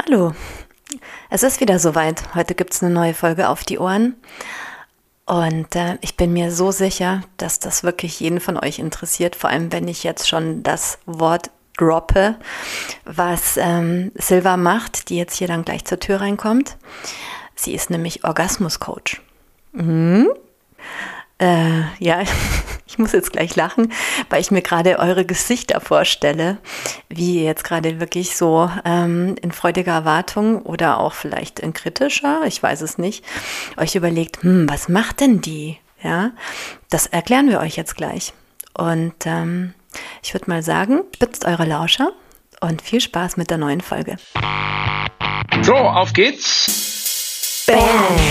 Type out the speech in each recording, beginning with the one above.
Hallo, es ist wieder soweit. Heute gibt es eine neue Folge auf die Ohren. Und ich bin mir so sicher, dass das wirklich jeden von euch interessiert. Vor allem, wenn ich jetzt schon das Wort droppe, was Silva macht, die jetzt hier dann gleich zur Tür reinkommt. Sie ist nämlich Orgasmuscoach. Ja, ich muss jetzt gleich lachen, weil ich mir gerade eure Gesichter vorstelle, wie ihr jetzt gerade wirklich so in freudiger Erwartung oder auch vielleicht in kritischer, ich weiß es nicht, euch überlegt, was macht denn die? Ja, das erklären wir euch jetzt gleich. Und ich würde mal sagen, spitzt eure Lauscher und viel Spaß mit der neuen Folge. So, auf geht's. Bam!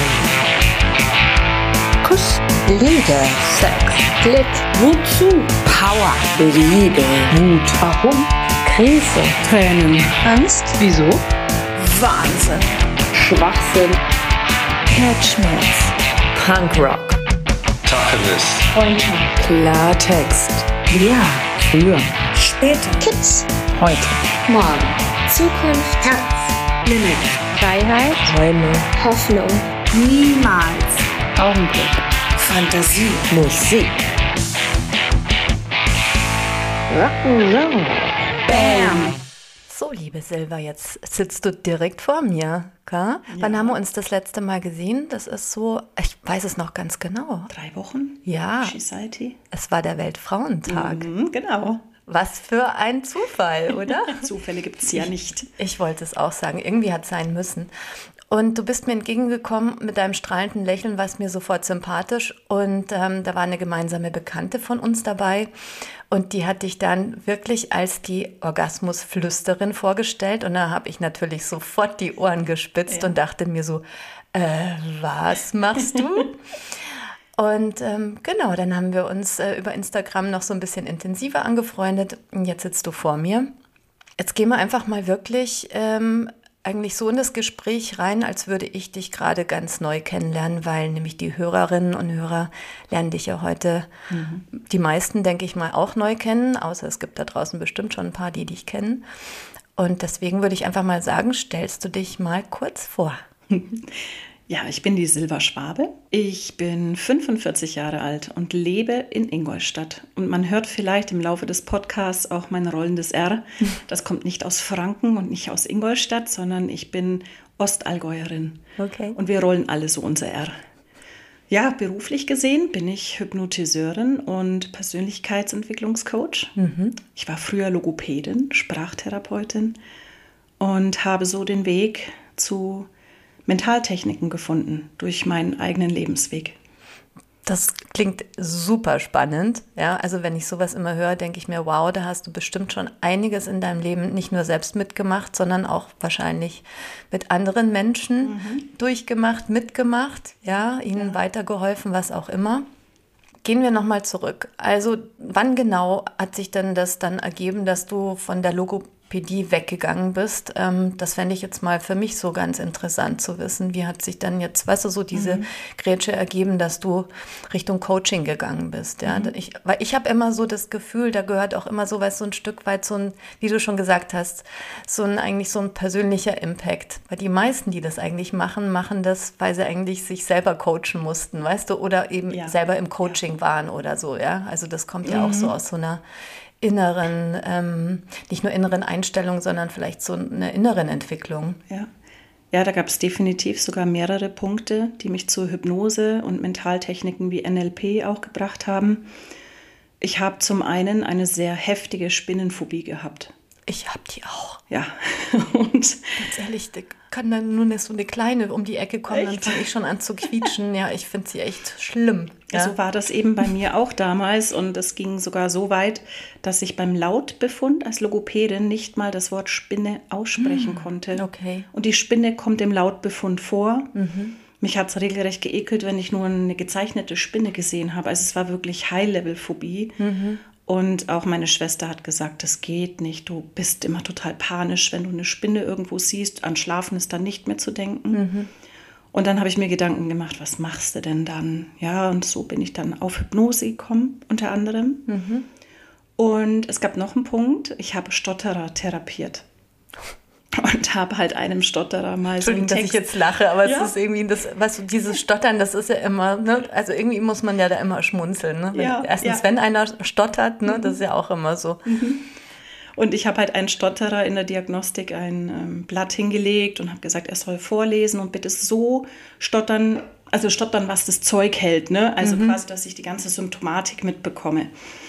Kuss, Liebe, Sex, Glück, wozu, Power, Liebe, Mut, warum, Krise, Tränen, Angst, wieso, Wahnsinn, Schwachsinn, Herzschmerz, Punkrock, Tacheles. Freundschaft, Klartext, ja, früher, später, Kids, heute, morgen, Zukunft, Herz, Limit, Freiheit, Träume, Hoffnung, niemals, Augenblick, Fantasie, Musik. Rock'n'Roll. Bam. So, liebe Silva, jetzt sitzt du direkt vor mir. Gell? Ja. Wann haben wir uns das letzte Mal gesehen? Das ist so, ich weiß es noch ganz genau. 3 Wochen? Ja. Society. Es war der Weltfrauentag. Genau. Was für ein Zufall, oder? Zufälle gibt es ja nicht. Ich wollte es auch sagen. Irgendwie hat es sein müssen. Und du bist mir entgegengekommen mit deinem strahlenden Lächeln, warst mir sofort sympathisch. Und da war eine gemeinsame Bekannte von uns dabei. Und die hat dich dann wirklich als die Orgasmusflüsterin vorgestellt. Und da habe ich natürlich sofort die Ohren gespitzt und dachte mir so, was machst du? Und genau, dann haben wir uns über Instagram noch so ein bisschen intensiver angefreundet. Und jetzt sitzt du vor mir. Jetzt gehen wir einfach mal wirklich eigentlich so in das Gespräch rein, als würde ich dich gerade ganz neu kennenlernen, weil nämlich die Hörerinnen und Hörer lernen dich ja heute, die meisten, denke ich mal, auch neu kennen, außer es gibt da draußen bestimmt schon ein paar, die dich kennen. Und deswegen würde ich einfach mal sagen, stellst du dich mal kurz vor. Ja, ich bin die Silva Schwabe. Ich bin 45 Jahre alt und lebe in Ingolstadt. Und man hört vielleicht im Laufe des Podcasts auch mein rollendes R. Das kommt nicht aus Franken und nicht aus Ingolstadt, sondern ich bin Ostallgäuerin. Okay. Und wir rollen alle so unser R. Ja, beruflich gesehen bin ich Hypnotiseurin und Persönlichkeitsentwicklungscoach. Ich war früher Logopädin, Sprachtherapeutin und habe so den Weg zu Mentaltechniken gefunden durch meinen eigenen Lebensweg. Das klingt super spannend. Ja, also wenn ich sowas immer höre, denke ich mir, wow, da hast du bestimmt schon einiges in deinem Leben nicht nur selbst mitgemacht, sondern auch wahrscheinlich mit anderen Menschen durchgemacht, mitgemacht, ja, ihnen weitergeholfen, was auch immer. Gehen wir nochmal zurück. Also wann genau hat sich denn das dann ergeben, dass du von der Logopädie weggegangen bist? Das fände ich jetzt mal für mich so ganz interessant zu wissen. Wie hat sich dann jetzt, weißt du, so diese Grätsche ergeben, dass du Richtung Coaching gegangen bist? Ja? Weil ich habe immer so das Gefühl, da gehört auch immer so, weißt, so ein Stück weit so ein, wie du schon gesagt hast, eigentlich so ein persönlicher Impact. Weil die meisten, die das eigentlich machen das, weil sie eigentlich sich selber coachen mussten, weißt du, oder eben selber im Coaching waren oder so, ja. Also das kommt ja auch so aus so einer inneren, nicht nur inneren Einstellung, sondern vielleicht so einer inneren Entwicklung. Ja, da gab es definitiv sogar mehrere Punkte, die mich zur Hypnose und Mentaltechniken wie NLP auch gebracht haben. Ich habe zum einen eine sehr heftige Spinnenphobie gehabt. Ich habe die auch. Ja. Und ganz ehrlich, da kann dann nur so eine kleine um die Ecke kommen, echt? Dann fange ich schon an zu quietschen. Ja, ich finde sie echt schlimm. Ja? So war das eben bei mir auch damals und es ging sogar so weit, dass ich beim Lautbefund als Logopädin nicht mal das Wort Spinne aussprechen konnte. Okay. Und die Spinne kommt im Lautbefund vor. Mich hat es regelrecht geekelt, wenn ich nur eine gezeichnete Spinne gesehen habe. Also es war wirklich High-Level-Phobie. Und auch meine Schwester hat gesagt, das geht nicht, du bist immer total panisch, wenn du eine Spinne irgendwo siehst, an Schlafen ist dann nicht mehr zu denken. Und dann habe ich mir Gedanken gemacht, was machst du denn dann? Ja, und so bin ich dann auf Hypnose gekommen, unter anderem. Und es gab noch einen Punkt, ich habe Stotterer therapiert. und habe halt einem Stotterer mal so einen Entschuldigung, dass ich Text. jetzt lache, aber Ja. es ist irgendwie, dieses Stottern, das ist ja immer, ne? Also irgendwie muss man ja da immer schmunzeln. Ne? Ja, Erstens, ja. wenn einer stottert, ne? Das ist ja auch immer so. Und ich habe halt einen Stotterer in der Diagnostik ein Blatt hingelegt und habe gesagt, er soll vorlesen und bitte so stottern, also stottern, was das Zeug hält, ne? Also quasi, dass ich die ganze Symptomatik mitbekomme.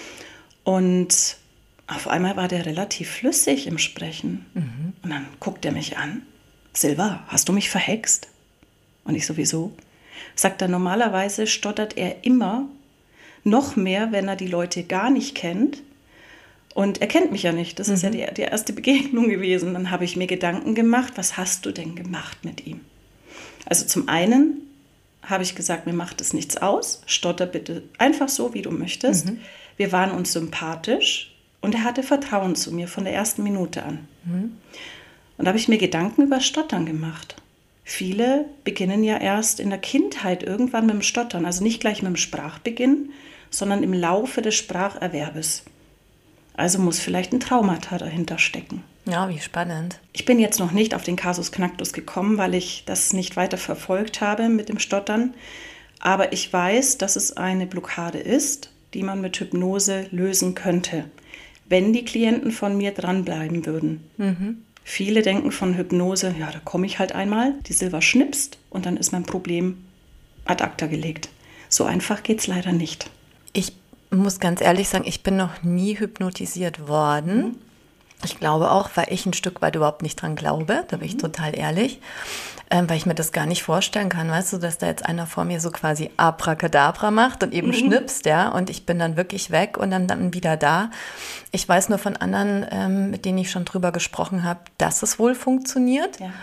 Und auf einmal war der relativ flüssig im Sprechen. Und dann guckt er mich an. Silva, hast du mich verhext? Und ich sowieso. Sagt er, normalerweise stottert er immer noch mehr, wenn er die Leute gar nicht kennt. Und er kennt mich ja nicht. Das ist ja die erste Begegnung gewesen. Dann habe ich mir Gedanken gemacht, was hast du denn gemacht mit ihm? Also zum einen habe ich gesagt, mir macht es nichts aus. Stotter bitte einfach so, wie du möchtest. Wir waren uns sympathisch und er hatte Vertrauen zu mir von der ersten Minute an. Und da habe ich mir Gedanken über Stottern gemacht. Viele beginnen ja erst in der Kindheit irgendwann mit dem Stottern. Also nicht gleich mit dem Sprachbeginn, sondern im Laufe des Spracherwerbes. Also muss vielleicht ein Traumata dahinter stecken. Ja, wie spannend. Ich bin jetzt noch nicht auf den Kasus Knacktus gekommen, weil ich das nicht weiter verfolgt habe mit dem Stottern. Aber ich weiß, dass es eine Blockade ist, die man mit Hypnose lösen könnte, wenn die Klienten von mir dranbleiben würden. Viele denken von Hypnose, ja, da komme ich halt einmal, die Silva schnipst und dann ist mein Problem ad acta gelegt. So einfach geht es leider nicht. Ich muss ganz ehrlich sagen, ich bin noch nie hypnotisiert worden. Ich glaube auch, weil ich ein Stück weit überhaupt nicht dran glaube, da bin ich total ehrlich, weil ich mir das gar nicht vorstellen kann, weißt du, dass da jetzt einer vor mir so quasi Abracadabra macht und eben schnipst, ja, und ich bin dann wirklich weg und dann wieder da. Ich weiß nur von anderen, mit denen ich schon drüber gesprochen habe, dass es wohl funktioniert. Ja.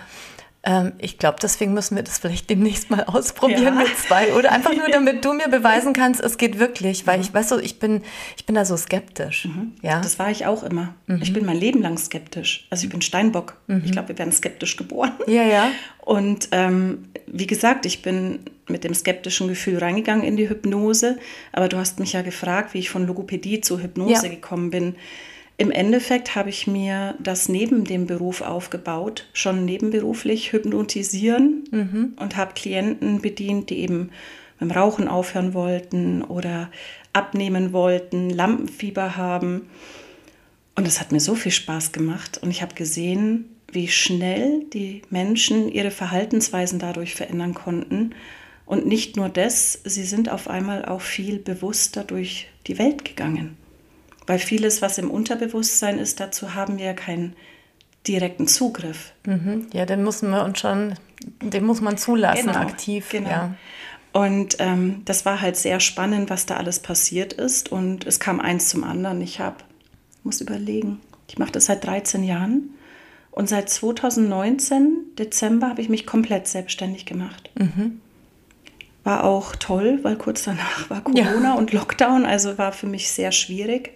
Ich glaube, deswegen müssen wir das vielleicht demnächst mal ausprobieren Ja. mit 2 oder einfach nur, damit du mir beweisen kannst, es geht wirklich, weil ich, weißt du, ich bin da so skeptisch. Ja? Das war ich auch immer. Ich bin mein Leben lang skeptisch. Also ich bin Steinbock. Ich glaube, wir werden skeptisch geboren. Ja, ja. Und wie gesagt, ich bin mit dem skeptischen Gefühl reingegangen in die Hypnose. Aber du hast mich ja gefragt, wie ich von Logopädie zur Hypnose gekommen bin. Im Endeffekt habe ich mir das neben dem Beruf aufgebaut, schon nebenberuflich hypnotisieren und habe Klienten bedient, die eben mit dem Rauchen aufhören wollten oder abnehmen wollten, Lampenfieber haben. Und es hat mir so viel Spaß gemacht und ich habe gesehen, wie schnell die Menschen ihre Verhaltensweisen dadurch verändern konnten. Und nicht nur das, sie sind auf einmal auch viel bewusster durch die Welt gegangen. Weil vieles, was im Unterbewusstsein ist, dazu haben wir ja keinen direkten Zugriff. Ja, den muss man zulassen, aktiv. Genau. Ja. Und das war halt sehr spannend, was da alles passiert ist. Und es kam eins zum anderen. Ich muss überlegen, ich mache das seit 13 Jahren. Und seit 2019, Dezember, habe ich mich komplett selbstständig gemacht. War auch toll, weil kurz danach war Corona und Lockdown, also war für mich sehr schwierig.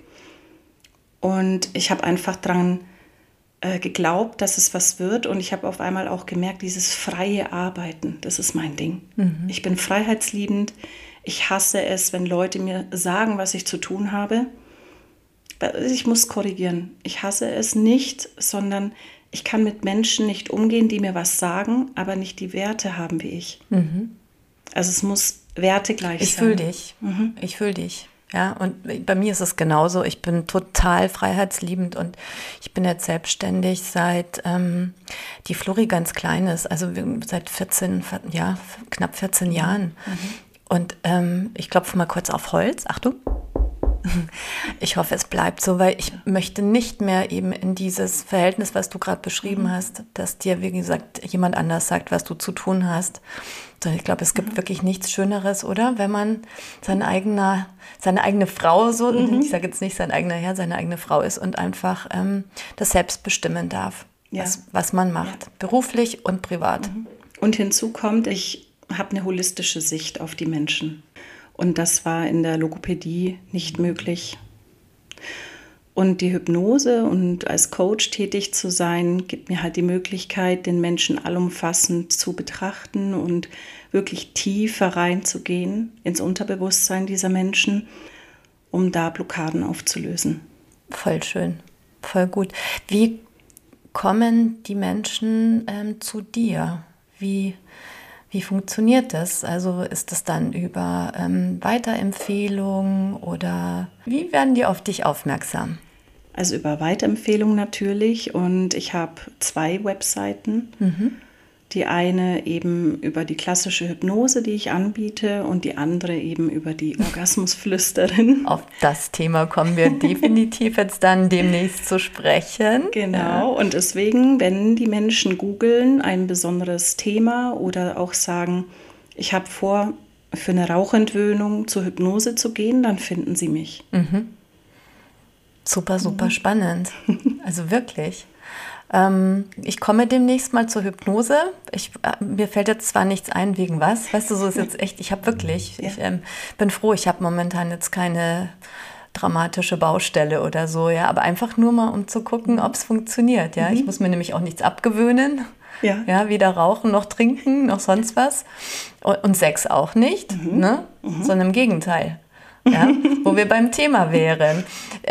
Und ich habe einfach dran geglaubt, dass es was wird. Und ich habe auf einmal auch gemerkt, dieses freie Arbeiten, das ist mein Ding. Ich bin freiheitsliebend. Ich hasse es, wenn Leute mir sagen, was ich zu tun habe. Ich muss korrigieren. Ich hasse es nicht, sondern ich kann mit Menschen nicht umgehen, die mir was sagen, aber nicht die Werte haben wie ich. Also es muss wertegleich sein. Ich fühle dich. Ich fühle dich. Ja, und bei mir ist es genauso. Ich bin total freiheitsliebend und ich bin jetzt selbstständig seit die Flori ganz klein ist, also seit knapp 14 Jahren. Und ich klopfe mal kurz auf Holz. Achtung. Ich hoffe, es bleibt so, weil ich möchte nicht mehr eben in dieses Verhältnis, was du gerade beschrieben hast, dass dir, wie gesagt, jemand anders sagt, was du zu tun hast. Sondern ich glaube, es gibt wirklich nichts Schöneres, oder? Wenn man seine eigene Frau so, ich sage jetzt nicht sein eigener Herr, seine eigene Frau ist und einfach das selbst bestimmen darf, was man macht, beruflich und privat. Und hinzu kommt, ich habe eine holistische Sicht auf die Menschen. Und das war in der Logopädie nicht möglich. Und die Hypnose und als Coach tätig zu sein, gibt mir halt die Möglichkeit, den Menschen allumfassend zu betrachten und wirklich tiefer reinzugehen ins Unterbewusstsein dieser Menschen, um da Blockaden aufzulösen. Voll schön, voll gut. Wie kommen die Menschen zu dir? Wie funktioniert das? Also ist das dann über Weiterempfehlungen oder wie werden die auf dich aufmerksam? Also über Weiterempfehlungen natürlich, und ich habe 2 Webseiten. Die eine eben über die klassische Hypnose, die ich anbiete, und die andere eben über die Orgasmusflüsterin. Auf das Thema kommen wir definitiv jetzt dann demnächst zu sprechen. Genau, und deswegen, wenn die Menschen googeln ein besonderes Thema oder auch sagen, ich habe vor, für eine Rauchentwöhnung zur Hypnose zu gehen, dann finden sie mich. Super, super spannend. Also wirklich. Ich komme demnächst mal zur Hypnose. Mir fällt jetzt zwar nichts ein, wegen was. Weißt du, so ist jetzt echt, ich habe wirklich, ich bin froh, ich habe momentan jetzt keine dramatische Baustelle oder so, ja, aber einfach nur mal, um zu gucken, ob es funktioniert, ja. Ich muss mir nämlich auch nichts abgewöhnen. Ja, weder rauchen noch trinken noch sonst was. Und Sex auch nicht, ne? Sondern im Gegenteil. Ja? Wo wir beim Thema wären.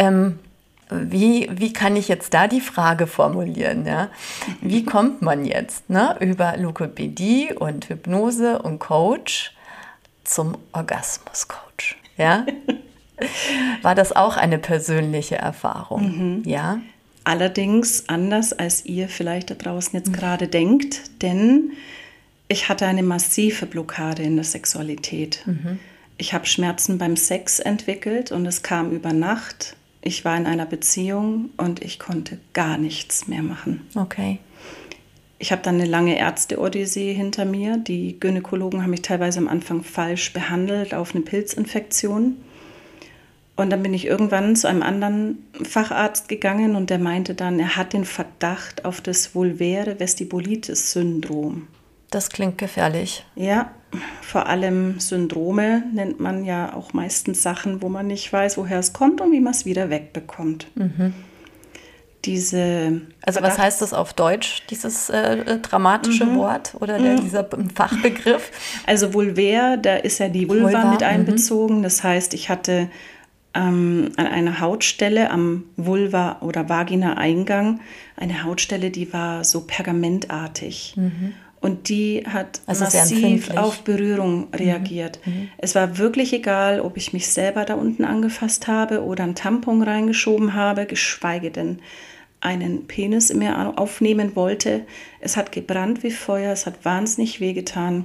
Wie kann ich jetzt da die Frage formulieren? Ja? Wie kommt man jetzt, ne, über Logopädie und Hypnose und Coach zum Orgasmus-Coach? Ja? War das auch eine persönliche Erfahrung? Ja? Allerdings anders, als ihr vielleicht da draußen jetzt gerade denkt, denn ich hatte eine massive Blockade in der Sexualität. Ich habe Schmerzen beim Sex entwickelt und es kam über Nacht. Ich war in einer Beziehung und ich konnte gar nichts mehr machen. Okay. Ich habe dann eine lange Ärzte-Odyssee hinter mir. Die Gynäkologen haben mich teilweise am Anfang falsch behandelt auf eine Pilzinfektion. Und dann bin ich irgendwann zu einem anderen Facharzt gegangen und der meinte dann, er hat den Verdacht auf das vulväre Vestibulitis-Syndrom. Das klingt gefährlich. Ja, vor allem Syndrome nennt man ja auch meistens Sachen, wo man nicht weiß, woher es kommt und wie man es wieder wegbekommt. Also was heißt das auf Deutsch, dieses dramatische Wort oder dieser Fachbegriff? Also vulvär, da ist ja die Vulva mit einbezogen. Das heißt, ich hatte an einer Hautstelle am Vulva- oder Vagina-Eingang eine Hautstelle, die war so pergamentartig. Und die hat also massiv auf Berührung reagiert. Es war wirklich egal, ob ich mich selber da unten angefasst habe oder einen Tampon reingeschoben habe, geschweige denn einen Penis in mir aufnehmen wollte. Es hat gebrannt wie Feuer, es hat wahnsinnig wehgetan.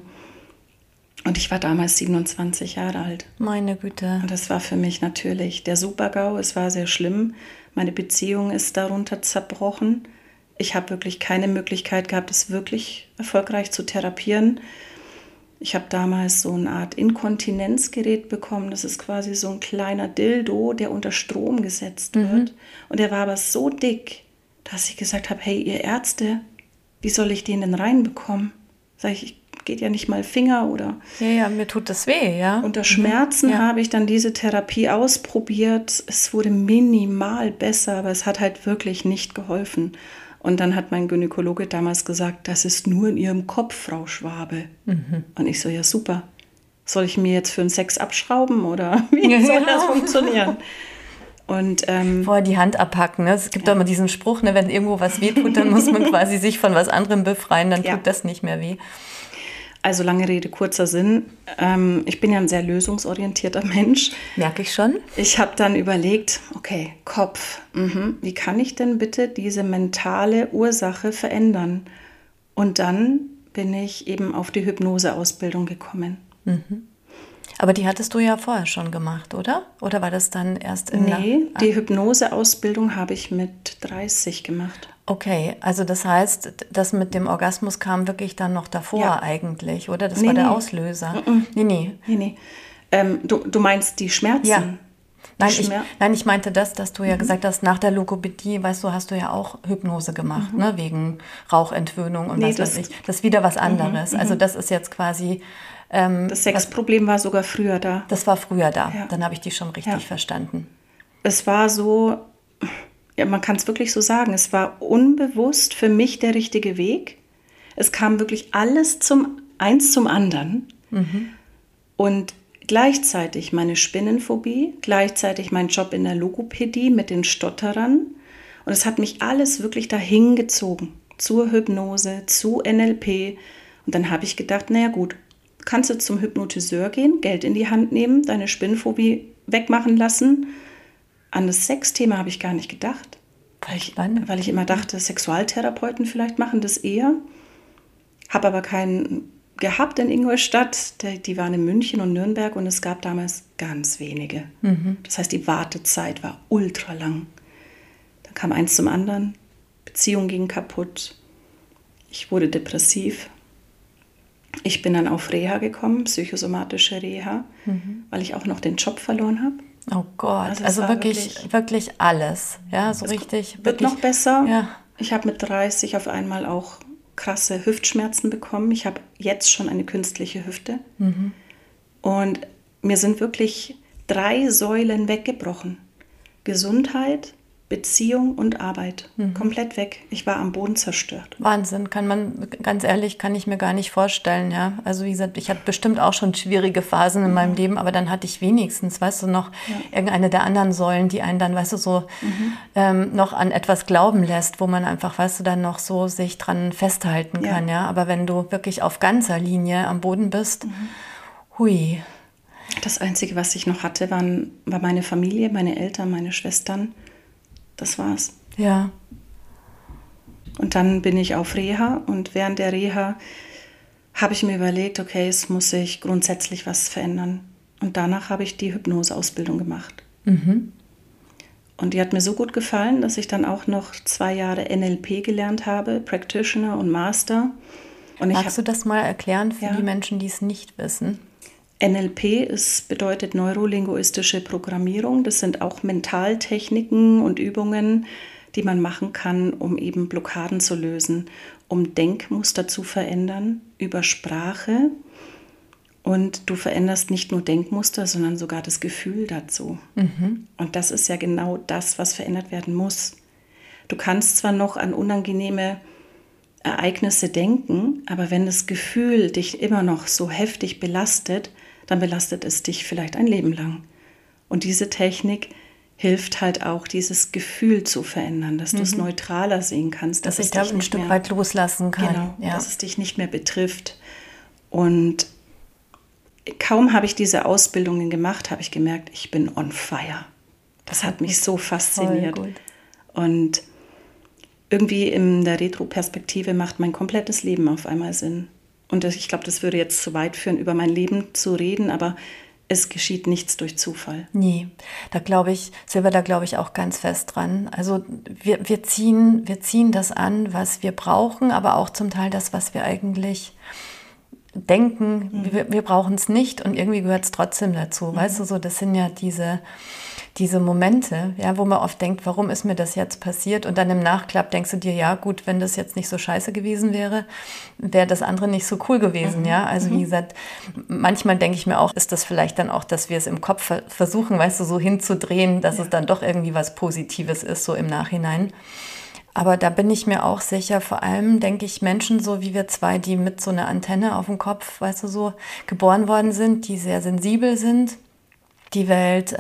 Und ich war damals 27 Jahre alt. Meine Güte. Und das war für mich natürlich der Super-GAU. Es war sehr schlimm. Meine Beziehung ist darunter zerbrochen. Ich habe wirklich keine Möglichkeit gehabt, es wirklich erfolgreich zu therapieren. Ich habe damals so eine Art Inkontinenzgerät bekommen. Das ist quasi so ein kleiner Dildo, der unter Strom gesetzt wird. Und der war aber so dick, dass ich gesagt habe, hey, ihr Ärzte, wie soll ich den denn reinbekommen? Sag ich geht ja nicht mal Finger oder... Ja, mir tut das weh, ja. Unter Schmerzen habe ich dann diese Therapie ausprobiert. Es wurde minimal besser, aber es hat halt wirklich nicht geholfen. Und dann hat mein Gynäkologe damals gesagt, das ist nur in Ihrem Kopf, Frau Schwabe. Und ich so, ja super, soll ich mir jetzt für den Sex abschrauben oder wie soll das funktionieren? Und vorher die Hand abhacken. Ne? Es gibt doch immer diesen Spruch, ne? Wenn irgendwo was weh tut, dann muss man quasi sich von was anderem befreien, dann tut das nicht mehr weh. Also lange Rede, kurzer Sinn. Ich bin ja ein sehr lösungsorientierter Mensch. Merke ich schon. Ich habe dann überlegt, okay, Kopf, wie kann ich denn bitte diese mentale Ursache verändern? Und dann bin ich eben auf die Hypnoseausbildung gekommen. Aber die hattest du ja vorher schon gemacht, oder? Oder war das dann erst im Nee, die Hypnoseausbildung habe ich mit 30 gemacht. Okay, also das heißt, das mit dem Orgasmus kam wirklich dann noch davor eigentlich, oder? Das war der Auslöser. Nee. Du meinst die Schmerzen? Ja. Nein, ich meinte das, dass du ja gesagt hast, nach der Logopädie, weißt du, hast du ja auch Hypnose gemacht, ne? Wegen Rauchentwöhnung und was weiß ich. Das ist wieder was anderes. Also das ist jetzt quasi... das Sexproblem war sogar früher da. Das war früher da. Ja. Dann habe ich dich schon richtig verstanden. Es war so... Ja, man kann es wirklich so sagen, es war unbewusst für mich der richtige Weg. Es kam wirklich alles eins zum anderen. Und gleichzeitig meine Spinnenphobie, gleichzeitig mein Job in der Logopädie mit den Stotterern Und es hat mich alles wirklich dahin gezogen. Zur Hypnose, zu NLP. Und dann habe ich gedacht, naja gut, kannst du zum Hypnotiseur gehen, Geld in die Hand nehmen, deine Spinnphobie wegmachen lassen. An das Sexthema habe ich gar nicht gedacht. Weil ich immer dachte, Sexualtherapeuten vielleicht machen das eher. Habe aber keinen gehabt in Ingolstadt. Die waren in München und Nürnberg und es gab damals ganz wenige. Das heißt, die Wartezeit war ultra lang. Dann kam eins zum anderen. Beziehung ging kaputt. Ich wurde depressiv. Ich bin dann auf Reha gekommen, psychosomatische Reha, weil ich auch noch den Job verloren habe. Oh Gott, also wirklich alles. Ja, so richtig. Wird noch besser. Ja. Ich habe mit 30 auf einmal auch krasse Hüftschmerzen bekommen. Ich habe jetzt schon eine künstliche Hüfte. Und mir sind wirklich 3 Säulen weggebrochen. Gesundheit, Beziehung und Arbeit. Komplett weg. Ich war am Boden zerstört. Wahnsinn, ganz ehrlich, kann ich mir gar nicht vorstellen, ja. Also wie gesagt, ich hatte bestimmt auch schon schwierige Phasen in meinem Leben, aber dann hatte ich wenigstens, weißt du, noch irgendeine der anderen Säulen, die einen dann, weißt du, so noch an etwas glauben lässt, wo man einfach, weißt du, dann noch so sich dran festhalten kann, ja. Aber wenn du wirklich auf ganzer Linie am Boden bist, hui. Das Einzige, was ich noch hatte, war meine Familie, meine Eltern, meine Schwestern. Das war's. Ja. Und dann bin ich auf Reha und während der Reha habe ich mir überlegt, okay, es muss sich grundsätzlich was verändern. Und danach habe ich die Hypnoseausbildung gemacht. Und die hat mir so gut gefallen, dass ich dann auch noch 2 Jahre NLP gelernt habe, Practitioner und Master. Und Magst du das mal erklären für die Menschen, die es nicht wissen? NLP bedeutet neurolinguistische Programmierung. Das sind auch Mentaltechniken und Übungen, die man machen kann, um eben Blockaden zu lösen, um Denkmuster zu verändern über Sprache. Und du veränderst nicht nur Denkmuster, sondern sogar das Gefühl dazu. Und das ist ja genau das, was verändert werden muss. Du kannst zwar noch an unangenehme Ereignisse denken, aber wenn das Gefühl dich immer noch so heftig belastet, dann belastet es dich vielleicht ein Leben lang. Und diese Technik hilft halt auch, dieses Gefühl zu verändern, dass du es neutraler sehen kannst. Dass ich da ein Stück weit loslassen kann. Genau, dass es dich nicht mehr betrifft. Und kaum habe ich diese Ausbildungen gemacht, habe ich gemerkt, ich bin on fire. Das hat mich so fasziniert. Und irgendwie in der Retro-Perspektive macht mein komplettes Leben auf einmal Sinn. Und ich glaube, das würde jetzt zu weit führen, über mein Leben zu reden, aber es geschieht nichts durch Zufall. Nee, da glaube ich, Silvia, da glaube ich auch ganz fest dran. Also wir ziehen das an, was wir brauchen, aber auch zum Teil das, was wir eigentlich denken, wir brauchen es nicht und irgendwie gehört es trotzdem dazu. Weißt du, so das sind ja diese Momente, ja, wo man oft denkt, warum ist mir das jetzt passiert? Und dann im Nachklapp denkst du dir, ja gut, wenn das jetzt nicht so scheiße gewesen wäre, wäre das andere nicht so cool gewesen, ja. Also wie gesagt, manchmal denke ich mir auch, ist das vielleicht dann auch, dass wir es im Kopf versuchen, weißt du, so hinzudrehen, dass es dann doch irgendwie was Positives ist, so im Nachhinein. Aber da bin ich mir auch sicher, vor allem denke ich Menschen so wie wir zwei, die mit so einer Antenne auf dem Kopf, weißt du, so geboren worden sind, die sehr sensibel sind, die Welt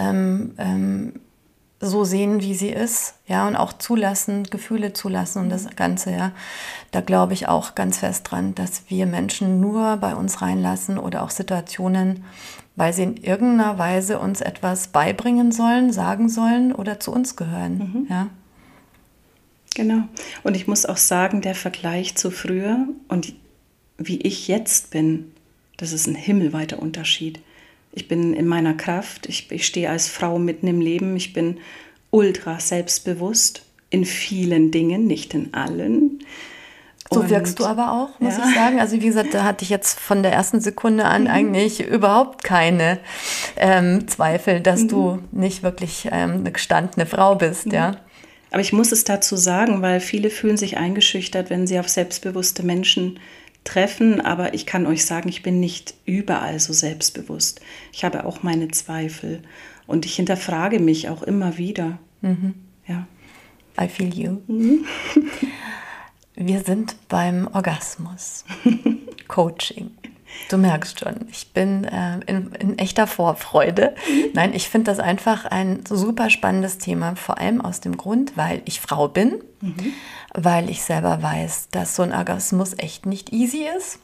so sehen, wie sie ist, ja, und auch zulassen, Gefühle zulassen und das Ganze, ja. Da glaube ich auch ganz fest dran, dass wir Menschen nur bei uns reinlassen oder auch Situationen, weil sie in irgendeiner Weise uns etwas beibringen sollen, sagen sollen oder zu uns gehören, ja. Genau. Und ich muss auch sagen, der Vergleich zu früher und wie ich jetzt bin, das ist ein himmelweiter Unterschied. Ich bin in meiner Kraft, ich stehe als Frau mitten im Leben, ich bin ultra selbstbewusst in vielen Dingen, nicht in allen. So wirkst du aber auch, muss ich sagen. Also wie gesagt, da hatte ich jetzt von der ersten Sekunde an eigentlich überhaupt keine Zweifel, dass du nicht wirklich eine gestandene Frau bist, ja. Aber ich muss es dazu sagen, weil viele fühlen sich eingeschüchtert, wenn sie auf selbstbewusste Menschen treffen. Aber ich kann euch sagen, ich bin nicht überall so selbstbewusst. Ich habe auch meine Zweifel und ich hinterfrage mich auch immer wieder. Ja. I feel you. Wir sind beim Orgasmus. Coaching. Du merkst schon, ich bin in echter Vorfreude. Nein, ich finde das einfach ein super spannendes Thema, vor allem aus dem Grund, weil ich Frau bin, weil ich selber weiß, dass so ein Orgasmus echt nicht easy ist.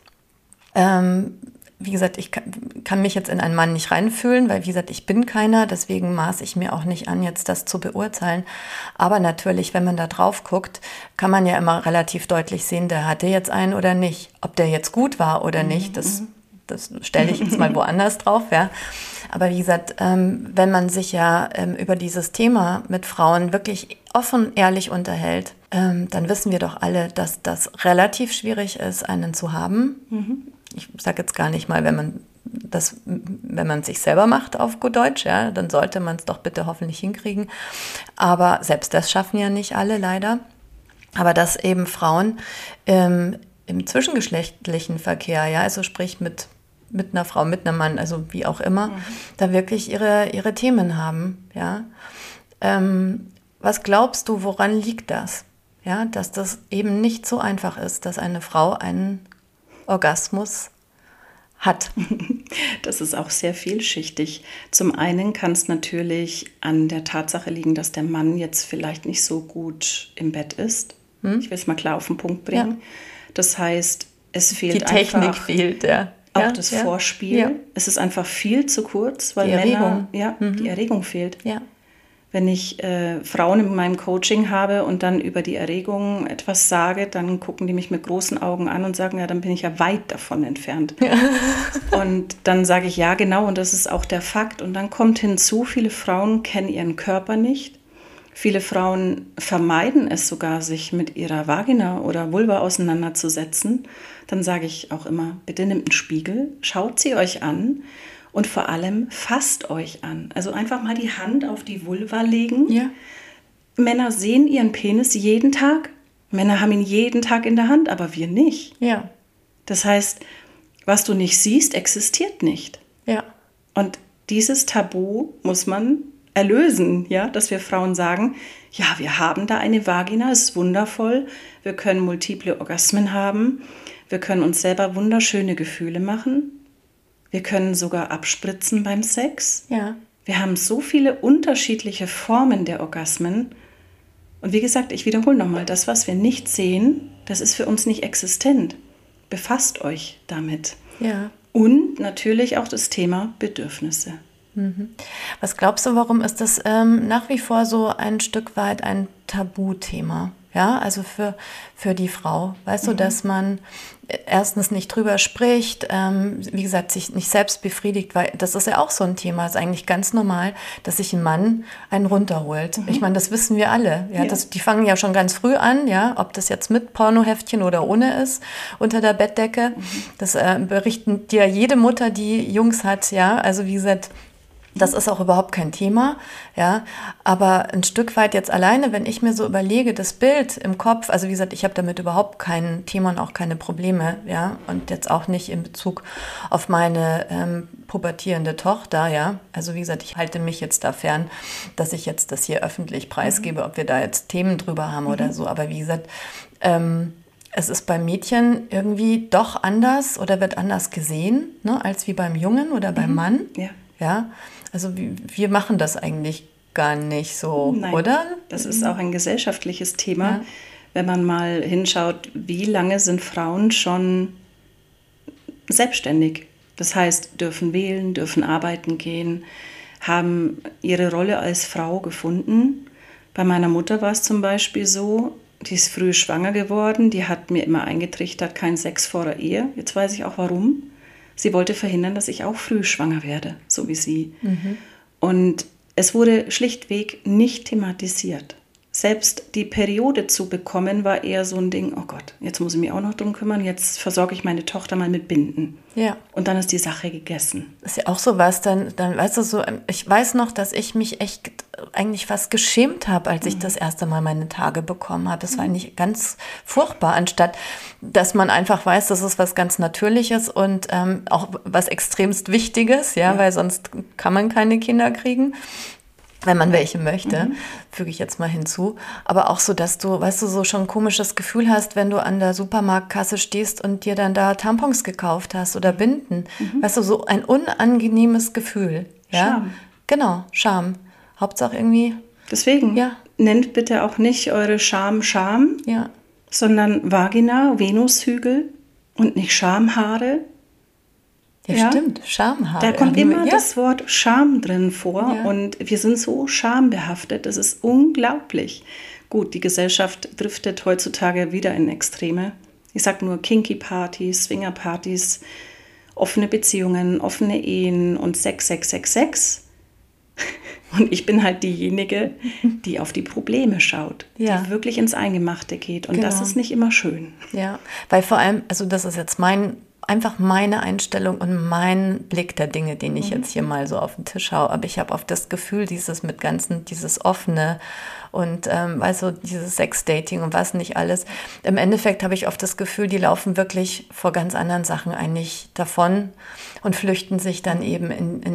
Wie gesagt, ich kann mich jetzt in einen Mann nicht reinfühlen, weil, wie gesagt, ich bin keiner, deswegen maße ich mir auch nicht an, jetzt das zu beurteilen. Aber natürlich, wenn man da drauf guckt, kann man ja immer relativ deutlich sehen, der hatte jetzt einen oder nicht. Ob der jetzt gut war oder nicht, das stelle ich jetzt mal woanders drauf, ja. Aber wie gesagt, wenn man sich ja über dieses Thema mit Frauen wirklich offen, ehrlich unterhält, dann wissen wir doch alle, dass das relativ schwierig ist, einen zu haben. Ich sage jetzt gar nicht mal, wenn man es sich selber macht auf gut Deutsch, ja, dann sollte man es doch bitte hoffentlich hinkriegen. Aber selbst das schaffen ja nicht alle, leider. Aber dass eben Frauen im zwischengeschlechtlichen Verkehr, ja, also sprich mit einer Frau, mit einem Mann, also wie auch immer, da wirklich ihre Themen haben, ja. Was glaubst du, woran liegt das? Ja, dass das eben nicht so einfach ist, dass eine Frau einen Orgasmus hat. Das ist auch sehr vielschichtig. Zum einen kann es natürlich an der Tatsache liegen, dass der Mann jetzt vielleicht nicht so gut im Bett ist. Ich will es mal klar auf den Punkt bringen. Ja. Das heißt, es fehlt die Technik einfach fehlt, ja. Auch das Vorspiel. Ja. Es ist einfach viel zu kurz, weil die Erregung fehlt. Ja. Wenn ich Frauen in meinem Coaching habe und dann über die Erregung etwas sage, dann gucken die mich mit großen Augen an und sagen, ja, dann bin ich ja weit davon entfernt. Ja. Und dann sage ich, ja, genau, und das ist auch der Fakt. Und dann kommt hinzu, viele Frauen kennen ihren Körper nicht. Viele Frauen vermeiden es sogar, sich mit ihrer Vagina oder Vulva auseinanderzusetzen. Dann sage ich auch immer, bitte nehmt einen Spiegel, schaut sie euch an. Und vor allem fasst euch an. Also einfach mal die Hand auf die Vulva legen. Ja. Männer sehen ihren Penis jeden Tag. Männer haben ihn jeden Tag in der Hand, aber wir nicht. Ja. Das heißt, was du nicht siehst, existiert nicht. Ja. Und dieses Tabu muss man erlösen, ja, dass wir Frauen sagen, ja, wir haben da eine Vagina, es ist wundervoll, wir können multiple Orgasmen haben, wir können uns selber wunderschöne Gefühle machen. Wir können sogar abspritzen beim Sex. Ja. Wir haben so viele unterschiedliche Formen der Orgasmen. Und wie gesagt, ich wiederhole nochmal, das, was wir nicht sehen, das ist für uns nicht existent. Befasst euch damit. Ja. Und natürlich auch das Thema Bedürfnisse. Was glaubst du, warum ist das nach wie vor so ein Stück weit ein Tabuthema? Ja, also für die Frau, weißt du, dass man erstens nicht drüber spricht, wie gesagt, sich nicht selbst befriedigt, weil das ist ja auch so ein Thema, ist eigentlich ganz normal, dass sich ein Mann einen runterholt. Ich meine, das wissen wir alle. Ja, die fangen ja schon ganz früh an, ja, ob das jetzt mit Pornoheftchen oder ohne ist, unter der Bettdecke. Das berichten dir jede Mutter, die Jungs hat, ja, also wie gesagt, das ist auch überhaupt kein Thema, ja, aber ein Stück weit jetzt alleine, wenn ich mir so überlege, das Bild im Kopf, also wie gesagt, ich habe damit überhaupt kein Thema und auch keine Probleme, ja, und jetzt auch nicht in Bezug auf meine pubertierende Tochter, ja, also wie gesagt, ich halte mich jetzt da fern, dass ich jetzt das hier öffentlich preisgebe, ob wir da jetzt Themen drüber haben oder so, aber wie gesagt, es ist beim Mädchen irgendwie doch anders oder wird anders gesehen, ne, als wie beim Jungen oder beim Mann, ja. Also wir machen das eigentlich gar nicht so, nein, oder? Das ist auch ein gesellschaftliches Thema. Ja. Wenn man mal hinschaut, wie lange sind Frauen schon selbstständig? Das heißt, dürfen wählen, dürfen arbeiten gehen, haben ihre Rolle als Frau gefunden. Bei meiner Mutter war es zum Beispiel so, die ist früh schwanger geworden, die hat mir immer eingetrichtert, kein Sex vor der Ehe. Jetzt weiß ich auch warum. Sie wollte verhindern, dass ich auch früh schwanger werde, so wie sie. Und es wurde schlichtweg nicht thematisiert. Selbst die Periode zu bekommen, war eher so ein Ding, oh Gott, jetzt muss ich mich auch noch drum kümmern, jetzt versorge ich meine Tochter mal mit Binden. Ja. Und dann ist die Sache gegessen. Das ist ja auch so was, dann weißt du so, ich weiß noch, dass ich mich echt eigentlich fast geschämt habe, als ich das erste Mal meine Tage bekommen habe. Das war eigentlich ganz furchtbar, anstatt dass man einfach weiß, das ist was ganz Natürliches und auch was extremst Wichtiges, ja, weil sonst kann man keine Kinder kriegen. wenn man welche möchte, füge ich jetzt mal hinzu. Aber auch so, dass du, weißt du, so schon ein komisches Gefühl hast, wenn du an der Supermarktkasse stehst und dir dann da Tampons gekauft hast oder Binden. Weißt du, so ein unangenehmes Gefühl. Ja? Scham. Genau, Scham. Hauptsache irgendwie, Deswegen nennt bitte auch nicht eure Scham Scham, ja. sondern Vagina, Venushügel und nicht Schamhaare. Ja, Ja. stimmt, Schamhaare. Da kommt immer ja. das Wort Scham drin vor Ja. und wir sind so schambehaftet, das ist unglaublich. Gut, die Gesellschaft driftet heutzutage wieder in Extreme. Ich sag nur Kinky-Partys, Swinger-Partys, offene Beziehungen, offene Ehen und Sex, Sex, Sex, Sex. Und ich bin halt diejenige, die auf die Probleme schaut, Ja. die wirklich ins Eingemachte geht. Und das Genau. ist nicht immer schön. Ja, weil vor allem, also das ist jetzt einfach meine Einstellung und mein Blick der Dinge, den ich jetzt hier mal so auf den Tisch haue. Aber ich habe oft das Gefühl, dieses offene und weißt du, dieses Sexdating und was nicht alles. Im Endeffekt habe ich oft das Gefühl, die laufen wirklich vor ganz anderen Sachen eigentlich davon und flüchten sich dann eben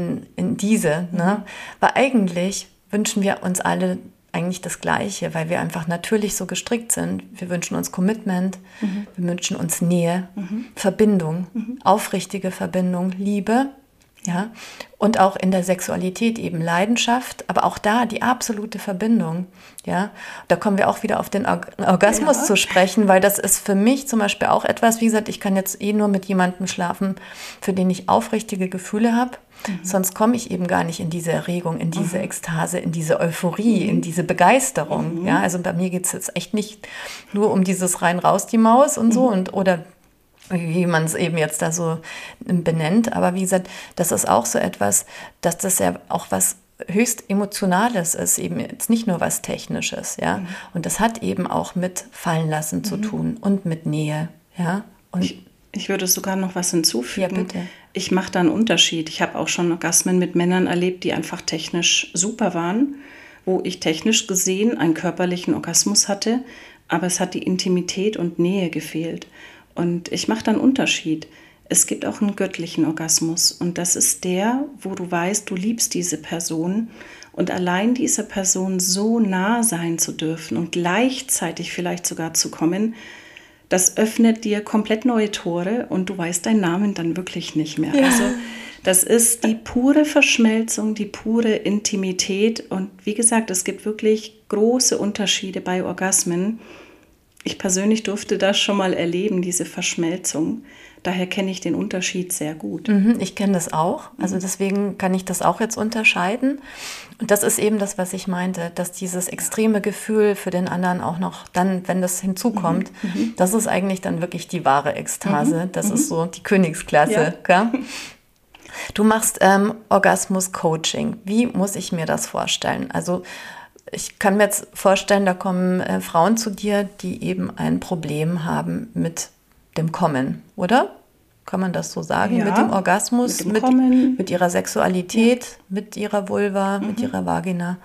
in diese. Ne? Weil eigentlich wünschen wir uns alle eigentlich das Gleiche, weil wir einfach natürlich so gestrickt sind. Wir wünschen uns Commitment, wir wünschen uns Nähe, Verbindung, aufrichtige Verbindung, Liebe, ja, und auch in der Sexualität eben Leidenschaft, aber auch da die absolute Verbindung, ja. Da kommen wir auch wieder auf den Orgasmus zu sprechen, weil das ist für mich zum Beispiel auch etwas, wie gesagt, ich kann jetzt nur mit jemandem schlafen, für den ich aufrichtige Gefühle habe. Sonst komme ich eben gar nicht in diese Erregung, in diese Ekstase, in diese Euphorie, in diese Begeisterung. Ja, also bei mir geht es jetzt echt nicht nur um dieses rein raus die Maus und so oder wie man es eben jetzt da so benennt. Aber wie gesagt, das ist auch so etwas, dass das ja auch was höchst Emotionales ist, eben jetzt nicht nur was Technisches. Ja, und das hat eben auch mit Fallenlassen zu tun und mit Nähe. Ja, und Ich würde sogar noch was hinzufügen. Ja, bitte. Ich mache da einen Unterschied. Ich habe auch schon Orgasmen mit Männern erlebt, die einfach technisch super waren, wo ich technisch gesehen einen körperlichen Orgasmus hatte, aber es hat die Intimität und Nähe gefehlt. Und ich mache da einen Unterschied. Es gibt auch einen göttlichen Orgasmus und das ist der, wo du weißt, du liebst diese Person und allein dieser Person so nah sein zu dürfen und gleichzeitig vielleicht sogar zu kommen, das öffnet dir komplett neue Tore und du weißt deinen Namen dann wirklich nicht mehr. Ja. Also das ist die pure Verschmelzung, die pure Intimität und wie gesagt, es gibt wirklich große Unterschiede bei Orgasmen. Ich persönlich durfte das schon mal erleben, diese Verschmelzung. Daher kenne ich den Unterschied sehr gut. Ich kenne das auch, also deswegen kann ich das auch jetzt unterscheiden. Und das ist eben das, was ich meinte, dass dieses extreme Gefühl für den anderen auch noch dann, wenn das hinzukommt, das ist eigentlich dann wirklich die wahre Ekstase. Das ist so die Königsklasse. Ja. Du machst Orgasmus-Coaching. Wie muss ich mir das vorstellen? Also ich kann mir jetzt vorstellen, da kommen Frauen zu dir, die eben ein Problem haben mit dem Kommen, oder? Kann man das so sagen? Ja, mit dem Orgasmus, mit dem Kommen. mit ihrer Sexualität, mit ihrer Vulva, mit ihrer Vagina.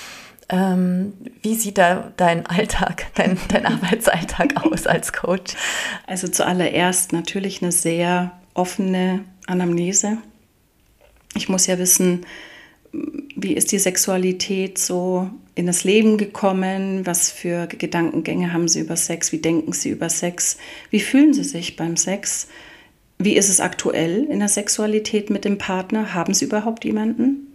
Wie sieht da dein Alltag, dein Arbeitsalltag aus als Coach? Also zuallererst natürlich eine sehr offene Anamnese. Ich muss ja wissen, wie ist die Sexualität so in das Leben gekommen? Was für Gedankengänge haben Sie über Sex? Wie denken Sie über Sex? Wie fühlen Sie sich beim Sex? Wie ist es aktuell in der Sexualität mit dem Partner? Haben Sie überhaupt jemanden?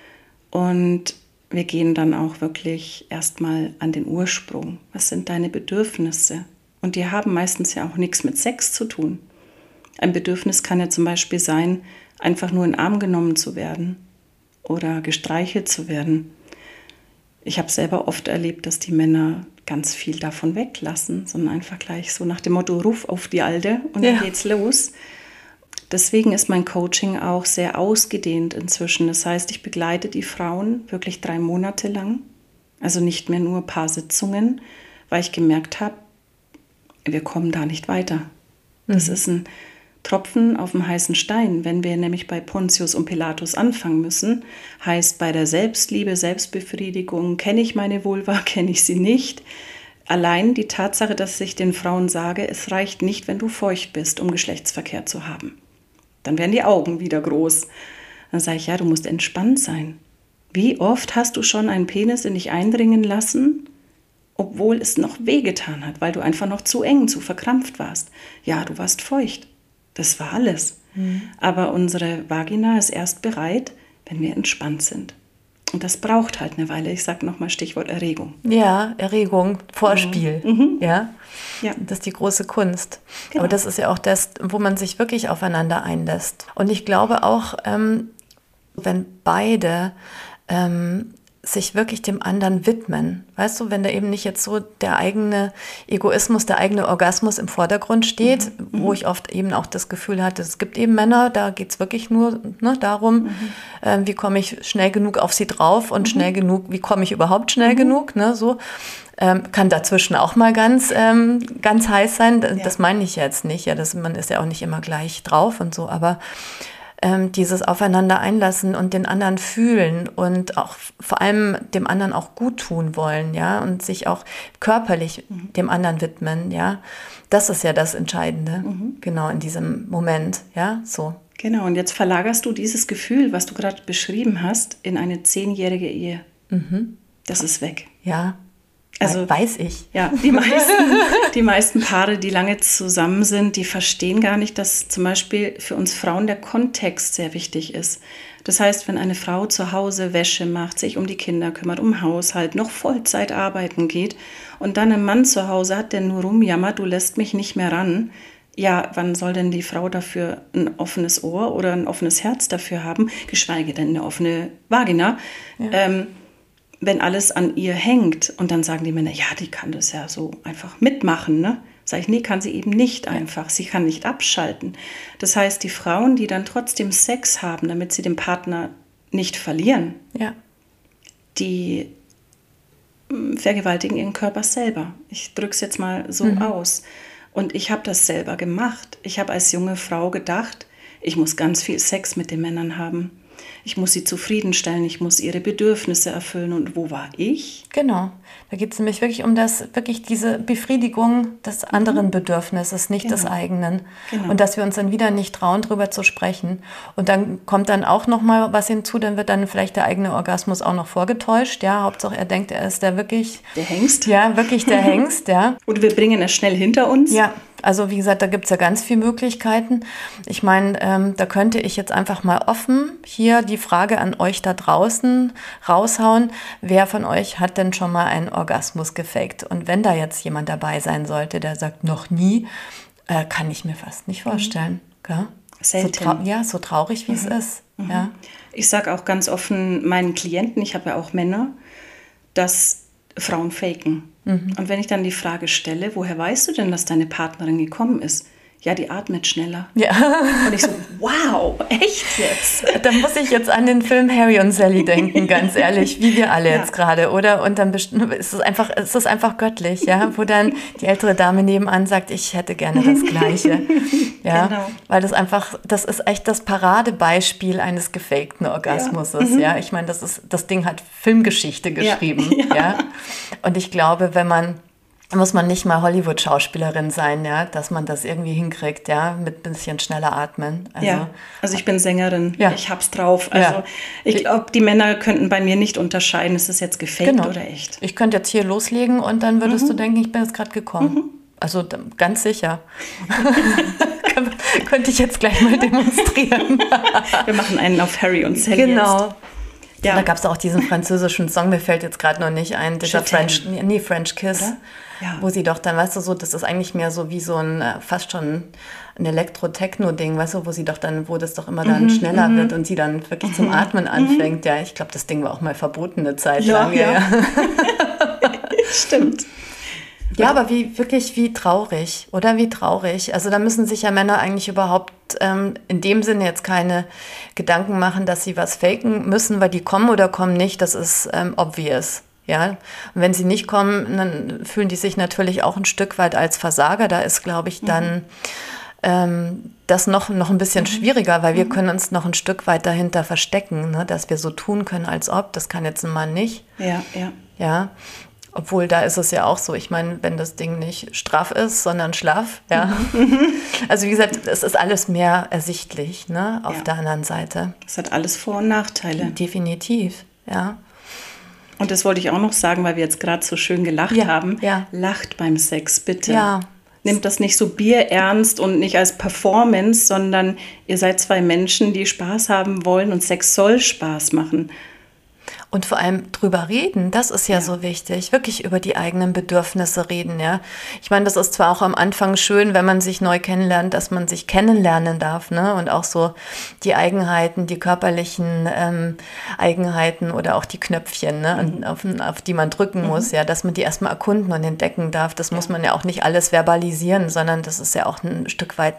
Und wir gehen dann auch wirklich erstmal an den Ursprung. Was sind deine Bedürfnisse? Und die haben meistens ja auch nichts mit Sex zu tun. Ein Bedürfnis kann ja zum Beispiel sein, einfach nur in den Arm genommen zu werden oder gestreichelt zu werden. Ich habe selber oft erlebt, dass die Männer ganz viel davon weglassen, sondern einfach gleich so nach dem Motto, ruf auf die Alte und dann geht's los. Deswegen ist mein Coaching auch sehr ausgedehnt inzwischen. Das heißt, ich begleite die Frauen wirklich 3 Monate lang, also nicht mehr nur ein paar Sitzungen, weil ich gemerkt habe, wir kommen da nicht weiter. Das ist ein Tropfen auf dem heißen Stein. Wenn wir nämlich bei Pontius und Pilatus anfangen müssen, heißt bei der Selbstliebe, Selbstbefriedigung, kenne ich meine Vulva, kenne ich sie nicht. Allein die Tatsache, dass ich den Frauen sage, es reicht nicht, wenn du feucht bist, um Geschlechtsverkehr zu haben. Dann werden die Augen wieder groß. Dann sage ich, ja, du musst entspannt sein. Wie oft hast du schon einen Penis in dich eindringen lassen, obwohl es noch wehgetan hat, weil du einfach noch zu eng, zu verkrampft warst? Ja, du warst feucht. Das war alles. Aber unsere Vagina ist erst bereit, wenn wir entspannt sind. Und das braucht halt eine Weile. Ich sage nochmal Stichwort Erregung. Ja, Erregung, Vorspiel. Ja? Ja. Das ist die große Kunst. Genau. Aber das ist ja auch das, wo man sich wirklich aufeinander einlässt. Und ich glaube auch, wenn beide sich wirklich dem anderen widmen. Weißt du, wenn da eben nicht jetzt so der eigene Egoismus, der eigene Orgasmus im Vordergrund steht, wo ich oft eben auch das Gefühl hatte, es gibt eben Männer, da geht es wirklich nur darum, wie komme ich schnell genug auf sie drauf und schnell genug, wie komme ich überhaupt schnell genug, ne, so. Kann dazwischen auch mal ganz heiß sein, das meine ich jetzt nicht, ja, man ist ja auch nicht immer gleich drauf und so, aber dieses Aufeinander einlassen und den anderen fühlen und auch vor allem dem anderen auch gut tun wollen, ja, und sich auch körperlich dem anderen widmen, ja. Das ist ja das Entscheidende, genau in diesem Moment, ja, so. Genau, und jetzt verlagerst du dieses Gefühl, was du gerade beschrieben hast, in eine 10-jährige Ehe. Das ist weg. Ja, Also, weiß ich. Ja, die meisten Paare, die lange zusammen sind, die verstehen gar nicht, dass zum Beispiel für uns Frauen der Kontext sehr wichtig ist. Das heißt, wenn eine Frau zu Hause Wäsche macht, sich um die Kinder kümmert, um Haushalt, noch Vollzeit arbeiten geht und dann einen Mann zu Hause hat, der nur rumjammert, du lässt mich nicht mehr ran, ja, wann soll denn die Frau dafür ein offenes Ohr oder ein offenes Herz dafür haben, geschweige denn eine offene Vagina, wenn alles an ihr hängt. Und dann sagen die Männer, ja, die kann das ja so einfach mitmachen, ne? Sag ich, nee, kann sie eben nicht einfach. Sie kann nicht abschalten. Das heißt, die Frauen, die dann trotzdem Sex haben, damit sie den Partner nicht verlieren, die vergewaltigen ihren Körper selber. Ich drücke es jetzt mal so aus. Und ich habe das selber gemacht. Ich habe als junge Frau gedacht, ich muss ganz viel Sex mit den Männern haben. Ich muss sie zufriedenstellen, ich muss ihre Bedürfnisse erfüllen. Und wo war ich? Genau. Da geht es nämlich wirklich um diese Befriedigung des anderen Bedürfnisses, nicht des eigenen. Genau. Und dass wir uns dann wieder nicht trauen, drüber zu sprechen. Und dann kommt dann auch noch mal was hinzu, dann wird dann vielleicht der eigene Orgasmus auch noch vorgetäuscht. Ja, Hauptsache er denkt, er ist der Hengst. Ja, wirklich der Hengst, ja. Und wir bringen es schnell hinter uns. Ja. Also wie gesagt, da gibt es ja ganz viele Möglichkeiten. Ich meine, da könnte ich jetzt einfach mal offen hier die Frage an euch da draußen raushauen. Wer von euch hat denn schon mal einen Orgasmus gefaked? Und wenn da jetzt jemand dabei sein sollte, der sagt, noch nie, kann ich mir fast nicht vorstellen. Gell? Selten. So traurig, wie es ist. Ja. Ich sage auch ganz offen meinen Klienten, ich habe ja auch Männer, dass Frauen faken. Und wenn ich dann die Frage stelle, woher weißt du denn, dass deine Partnerin gekommen ist? Ja, die atmet schneller. Ja. Und ich so, wow, echt jetzt? Da muss ich jetzt an den Film Harry und Sally denken, ganz ehrlich, wie wir alle jetzt gerade, oder? Und dann ist es einfach göttlich, ja, wo dann die ältere Dame nebenan sagt, ich hätte gerne das Gleiche. Ja, genau. Weil das ist echt das Paradebeispiel eines gefakten Orgasmuses, ja. Ich meine, das Ding hat Filmgeschichte geschrieben, ja. Und ich glaube, muss man nicht mal Hollywood-Schauspielerin sein, ja, dass man das irgendwie hinkriegt, ja, mit ein bisschen schneller atmen. Also ich bin Sängerin, Ja. ich hab's drauf. Also ich glaube, die Männer könnten bei mir nicht unterscheiden, ist es jetzt gefaked oder echt. Ich könnte jetzt hier loslegen und dann würdest du denken, ich bin jetzt gerade gekommen. Also ganz sicher. Könnte ich jetzt gleich mal demonstrieren. Wir machen einen auf Harry und Sally Genau. jetzt. Ja. Da gab es auch diesen französischen Song, mir fällt jetzt gerade noch nicht ein, dieser French Kiss, Oder? Ja. wo sie doch dann, weißt du, so, das ist eigentlich mehr so wie so ein, fast schon ein Elektro-Techno-Ding, weißt du, wo das doch immer dann schneller wird und sie dann wirklich zum Atmen anfängt. Ja, ich glaube, das Ding war auch mal verboten eine Zeit lang. Ja. Stimmt. Ja, aber wie traurig, oder? Wie traurig. Also da müssen sich ja Männer eigentlich überhaupt in dem Sinne jetzt keine Gedanken machen, dass sie was faken müssen, weil die kommen oder kommen nicht, das ist obvious. Ja, und wenn sie nicht kommen, dann fühlen die sich natürlich auch ein Stück weit als Versager. Da ist, glaube ich, dann das noch ein bisschen schwieriger, weil wir können uns noch ein Stück weit dahinter verstecken, ne? Dass wir so tun können, als ob. Das kann jetzt ein Mann nicht. Ja. Obwohl, da ist es ja auch so, ich meine, wenn das Ding nicht straff ist, sondern schlaff, ja. Also wie gesagt, es ist alles mehr ersichtlich, ne, auf der anderen Seite. Es hat alles Vor- und Nachteile. Definitiv, ja. Und das wollte ich auch noch sagen, weil wir jetzt gerade so schön gelacht haben. Ja. Lacht beim Sex, bitte. Ja. Nehmt das nicht so bierernst und nicht als Performance, sondern ihr seid zwei Menschen, die Spaß haben wollen und Sex soll Spaß machen. Und vor allem drüber reden, das ist ja so wichtig. Wirklich über die eigenen Bedürfnisse reden, ja. Ich meine, das ist zwar auch am Anfang schön, wenn man sich neu kennenlernt, dass man sich kennenlernen darf, ne? Und auch so die Eigenheiten, die körperlichen Eigenheiten oder auch die Knöpfchen, ne? Auf die man drücken muss, ja, dass man die erstmal erkunden und entdecken darf. Das muss man ja auch nicht alles verbalisieren, sondern das ist ja auch ein Stück weit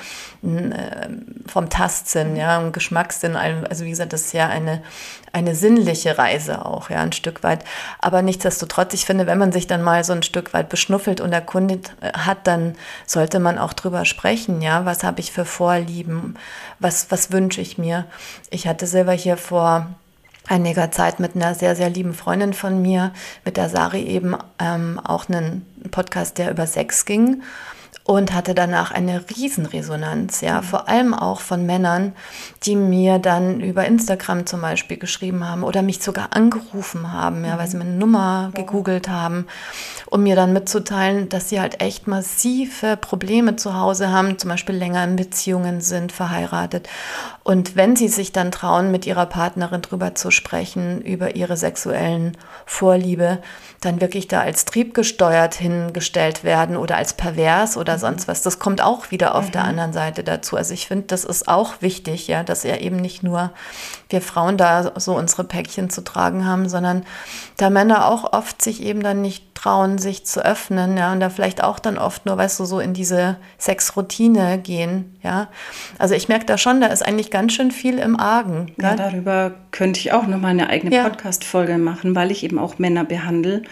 vom Tastsinn, ja, und Geschmackssinn. Also wie gesagt, das ist ja eine sinnliche Reise auch, ja, ein Stück weit. Aber nichtsdestotrotz, ich finde, wenn man sich dann mal so ein Stück weit beschnuffelt und erkundet hat, dann sollte man auch drüber sprechen, ja, was habe ich für Vorlieben, was wünsche ich mir. Ich hatte selber hier vor einiger Zeit mit einer sehr, sehr lieben Freundin von mir, mit der Sari eben auch einen Podcast, der über Sex ging. Und hatte danach eine Riesenresonanz, ja, vor allem auch von Männern, die mir dann über Instagram zum Beispiel geschrieben haben oder mich sogar angerufen haben, ja, weil sie meine Nummer gegoogelt haben, um mir dann mitzuteilen, dass sie halt echt massive Probleme zu Hause haben, zum Beispiel länger in Beziehungen sind, verheiratet. Und wenn sie sich dann trauen, mit ihrer Partnerin drüber zu sprechen, über ihre sexuellen Vorliebe, dann wirklich da als triebgesteuert hingestellt werden oder als pervers oder sonst was. Das kommt auch wieder auf der anderen Seite dazu. Also ich finde, das ist auch wichtig, ja, dass ja eben nicht nur wir Frauen da so unsere Päckchen zu tragen haben, sondern da Männer auch oft sich eben dann nicht trauen, sich zu öffnen, ja, und da vielleicht auch dann oft nur, weißt du, so in diese Sexroutine gehen, ja. Also ich merke da schon, da ist eigentlich ganz schön viel im Argen. Ja, darüber könnte ich auch noch mal eine eigene Podcast-Folge machen, weil ich eben auch Männer behandle.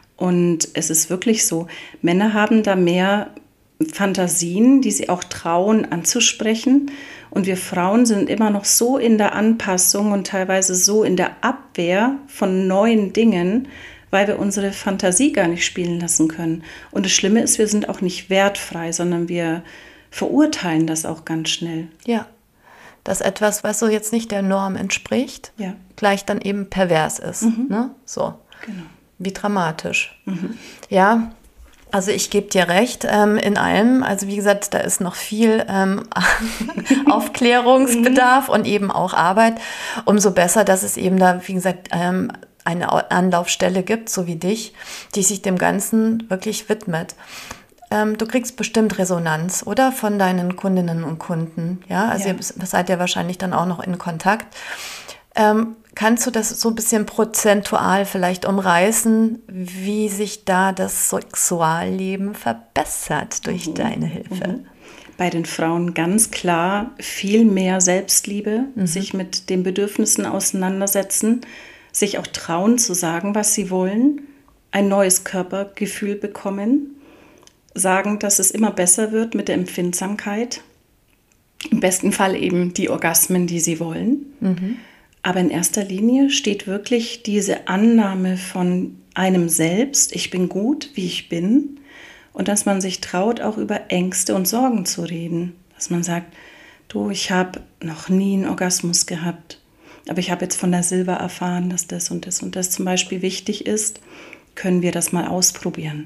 Und es ist wirklich so, Männer haben da mehr Fantasien, die sie auch trauen anzusprechen. Und wir Frauen sind immer noch so in der Anpassung und teilweise so in der Abwehr von neuen Dingen, weil wir unsere Fantasie gar nicht spielen lassen können. Und das Schlimme ist, wir sind auch nicht wertfrei, sondern wir verurteilen das auch ganz schnell. Ja, dass etwas, was so jetzt nicht der Norm entspricht, gleich dann eben pervers ist. Ne? So. Genau. Wie dramatisch. Ja, also ich gebe dir recht in allem. Also wie gesagt, da ist noch viel Aufklärungsbedarf und eben auch Arbeit. Umso besser, dass es eben da, wie gesagt, eine Anlaufstelle gibt, so wie dich, die sich dem Ganzen wirklich widmet. Du kriegst bestimmt Resonanz, oder? Von deinen Kundinnen und Kunden. Ja, also ihr seid ja wahrscheinlich dann auch noch in Kontakt. Kannst du das so ein bisschen prozentual vielleicht umreißen, wie sich da das Sexualleben verbessert durch deine Hilfe? Bei den Frauen ganz klar viel mehr Selbstliebe, sich mit den Bedürfnissen auseinandersetzen, sich auch trauen zu sagen, was sie wollen, ein neues Körpergefühl bekommen, sagen, dass es immer besser wird mit der Empfindsamkeit, im besten Fall eben die Orgasmen, die sie wollen. Aber in erster Linie steht wirklich diese Annahme von einem selbst, ich bin gut, wie ich bin, und dass man sich traut, auch über Ängste und Sorgen zu reden. Dass man sagt, du, ich habe noch nie einen Orgasmus gehabt, aber ich habe jetzt von der Silber erfahren, dass das und das und das zum Beispiel wichtig ist, können wir das mal ausprobieren.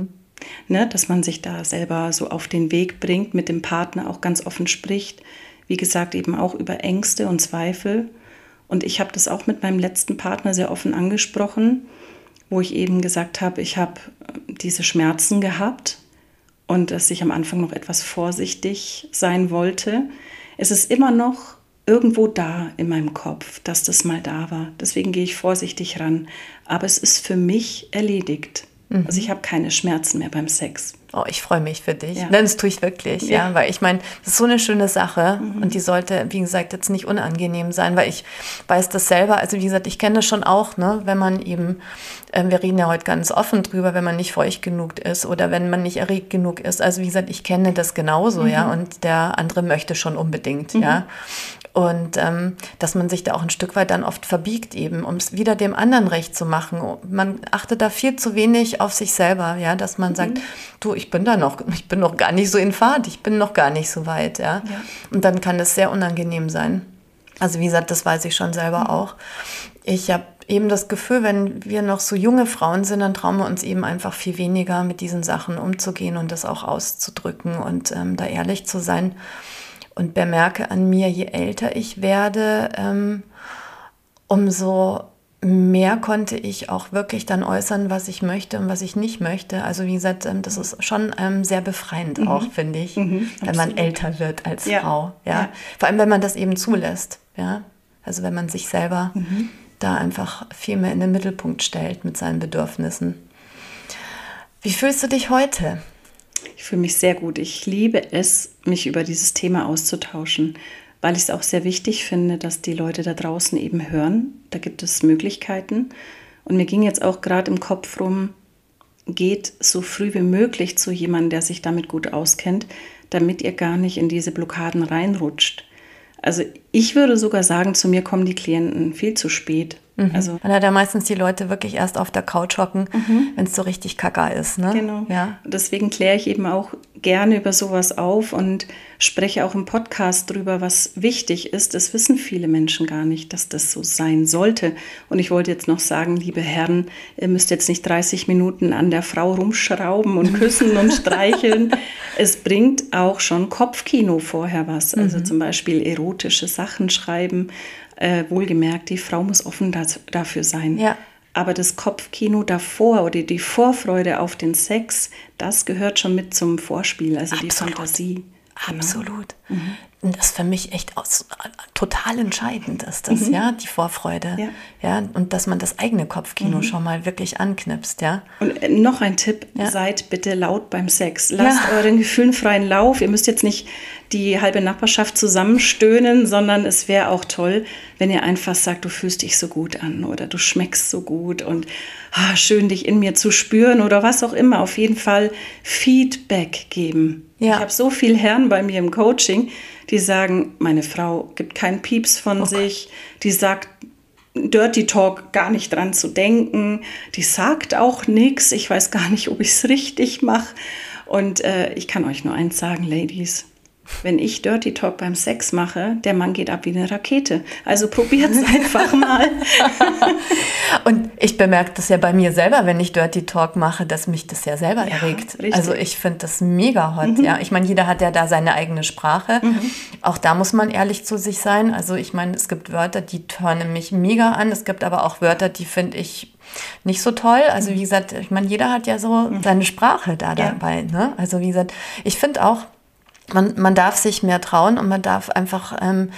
Ne, dass man sich da selber so auf den Weg bringt, mit dem Partner auch ganz offen spricht, wie gesagt, eben auch über Ängste und Zweifel. Und ich habe das auch mit meinem letzten Partner sehr offen angesprochen, wo ich eben gesagt habe, ich habe diese Schmerzen gehabt und dass ich am Anfang noch etwas vorsichtig sein wollte. Es ist immer noch irgendwo da in meinem Kopf, dass das mal da war. Deswegen gehe ich vorsichtig ran. Aber es ist für mich erledigt. Also ich habe keine Schmerzen mehr beim Sex. Oh, ich freue mich für dich. Nein, das tue ich wirklich, weil ich meine, das ist so eine schöne Sache und die sollte, wie gesagt, jetzt nicht unangenehm sein, weil ich weiß das selber, also wie gesagt, ich kenne das schon auch, ne, wenn man eben, wir reden ja heute ganz offen drüber, wenn man nicht feucht genug ist oder wenn man nicht erregt genug ist, also wie gesagt, ich kenne das genauso, und der andere möchte schon unbedingt, und dass man sich da auch ein Stück weit dann oft verbiegt eben, um es wieder dem anderen recht zu machen. Man achtet da viel zu wenig auf sich selber, dass man sagt, du, ich bin noch gar nicht so in Fahrt, ich bin noch gar nicht so weit, Und dann kann das sehr unangenehm sein. Also wie gesagt, das weiß ich schon selber auch. Ich habe eben das Gefühl, wenn wir noch so junge Frauen sind, dann trauen wir uns eben einfach viel weniger mit diesen Sachen umzugehen und das auch auszudrücken und da ehrlich zu sein. Und bemerke an mir, je älter ich werde, umso mehr konnte ich auch wirklich dann äußern, was ich möchte und was ich nicht möchte. Also wie gesagt, das ist schon sehr befreiend auch, finde ich, wenn man älter wird als Frau. Ja? Vor allem, wenn man das eben zulässt. Ja? Also wenn man sich selber da einfach viel mehr in den Mittelpunkt stellt mit seinen Bedürfnissen. Wie fühlst du dich heute? Ich fühle mich sehr gut. Ich liebe es, mich über dieses Thema auszutauschen, weil ich es auch sehr wichtig finde, dass die Leute da draußen eben hören. Da gibt es Möglichkeiten. Und mir ging jetzt auch gerade im Kopf rum, geht so früh wie möglich zu jemandem, der sich damit gut auskennt, damit ihr gar nicht in diese Blockaden reinrutscht. Also ich würde sogar sagen, zu mir kommen die Klienten viel zu spät. Also man hat ja meistens die Leute wirklich erst auf der Couch hocken, wenn es so richtig kacka ist. Ne? Genau. Ja. Deswegen kläre ich eben auch gerne über sowas auf und spreche auch im Podcast drüber, was wichtig ist. Das wissen viele Menschen gar nicht, dass das so sein sollte. Und ich wollte jetzt noch sagen, liebe Herren, ihr müsst jetzt nicht 30 Minuten an der Frau rumschrauben und küssen und streicheln. Es bringt auch schon Kopfkino vorher was. Also zum Beispiel erotische Sachen schreiben. Wohlgemerkt, die Frau muss offen dafür sein. Ja. Aber das Kopfkino davor oder die Vorfreude auf den Sex, das gehört schon mit zum Vorspiel, also die Fantasie. Absolut. Und das ist für mich echt total entscheidend, ist das, ja, die Vorfreude. Ja, und dass man das eigene Kopfkino schon mal wirklich anknipst, ja. Und noch ein Tipp, seid bitte laut beim Sex. Lasst euren Gefühlen freien Lauf. Ihr müsst jetzt nicht die halbe Nachbarschaft zusammenstöhnen, sondern es wäre auch toll, wenn ihr einfach sagt, du fühlst dich so gut an oder du schmeckst so gut und schön, dich in mir zu spüren oder was auch immer. Auf jeden Fall Feedback geben. Ja. Ich habe so viele Herren bei mir im Coaching, die sagen, meine Frau gibt keinen Pieps von sich, die sagt, Dirty Talk gar nicht dran zu denken, die sagt auch nichts, ich weiß gar nicht, ob ich es richtig mache. Und ich kann euch nur eins sagen, Ladies, wenn ich Dirty Talk beim Sex mache, der Mann geht ab wie eine Rakete. Also probiert es einfach mal. Und ich bemerke das ja bei mir selber, wenn ich Dirty Talk mache, dass mich das ja selber erregt. Richtig. Also ich finde das mega hot. Ja. Ich meine, jeder hat ja da seine eigene Sprache. Auch da muss man ehrlich zu sich sein. Also ich meine, es gibt Wörter, die turnen mich mega an. Es gibt aber auch Wörter, die finde ich nicht so toll. Also wie gesagt, ich meine, jeder hat ja so seine Sprache da dabei. Ne? Also wie gesagt, ich finde auch, man darf sich mehr trauen und man darf einfach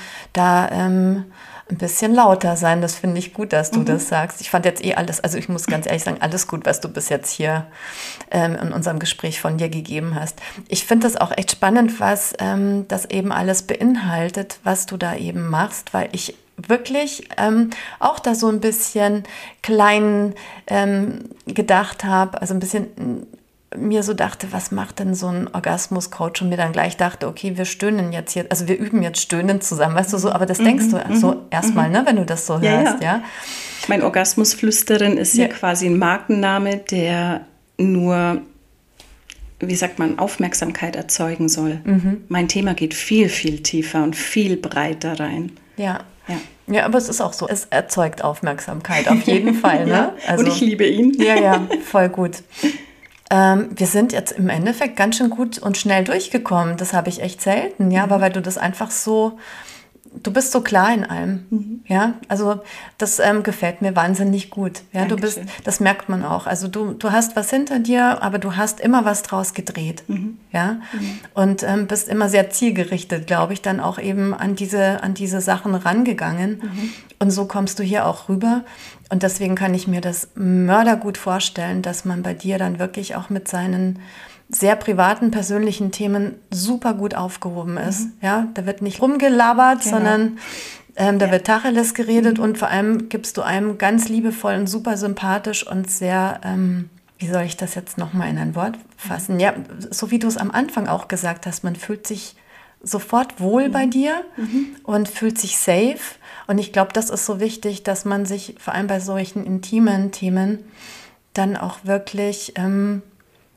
ein bisschen lauter sein. Das finde ich gut, dass du das sagst. Ich fand jetzt alles, also ich muss ganz ehrlich sagen, alles gut, was du bis jetzt hier in unserem Gespräch von dir gegeben hast. Ich finde das auch echt spannend, was das eben alles beinhaltet, was du da eben machst, weil ich wirklich auch da so ein bisschen klein gedacht habe, also ein bisschen mir so dachte, was macht denn so ein Orgasmus-Coach, und mir dann gleich dachte, okay, wir stöhnen jetzt hier, also wir üben jetzt Stöhnen zusammen, weißt du, so, aber das denkst du so erstmal, ne, wenn du das so hörst, ja. Ich meine, Orgasmusflüsterin ist ja quasi ein Markenname, der nur, wie sagt man, Aufmerksamkeit erzeugen soll. Mein Thema geht viel, viel tiefer und viel breiter rein. Ja, aber es ist auch so, es erzeugt Aufmerksamkeit, auf jeden Fall, ne? Also, und ich liebe ihn. Ja, voll gut. Wir sind jetzt im Endeffekt ganz schön gut und schnell durchgekommen. Das habe ich echt selten, ja, aber weil du das einfach so, du bist so klar in allem, ja, also das gefällt mir wahnsinnig gut, ja, du bist, das merkt man auch, also du hast was hinter dir, aber du hast immer was draus gedreht, ja, und bist immer sehr zielgerichtet, glaube ich, dann auch eben an diese Sachen rangegangen, und so kommst du hier auch rüber. Und deswegen kann ich mir das mördergut vorstellen, dass man bei dir dann wirklich auch mit seinen sehr privaten, persönlichen Themen super gut aufgehoben ist. Ja, da wird nicht rumgelabert, sondern da wird Tacheles geredet, und vor allem gibst du einem ganz liebevoll und super sympathisch und sehr, wie soll ich das jetzt nochmal in ein Wort fassen? Ja, so wie du es am Anfang auch gesagt hast, man fühlt sich sofort wohl bei dir und fühlt sich safe. Und ich glaube, das ist so wichtig, dass man sich vor allem bei solchen intimen Themen dann auch wirklich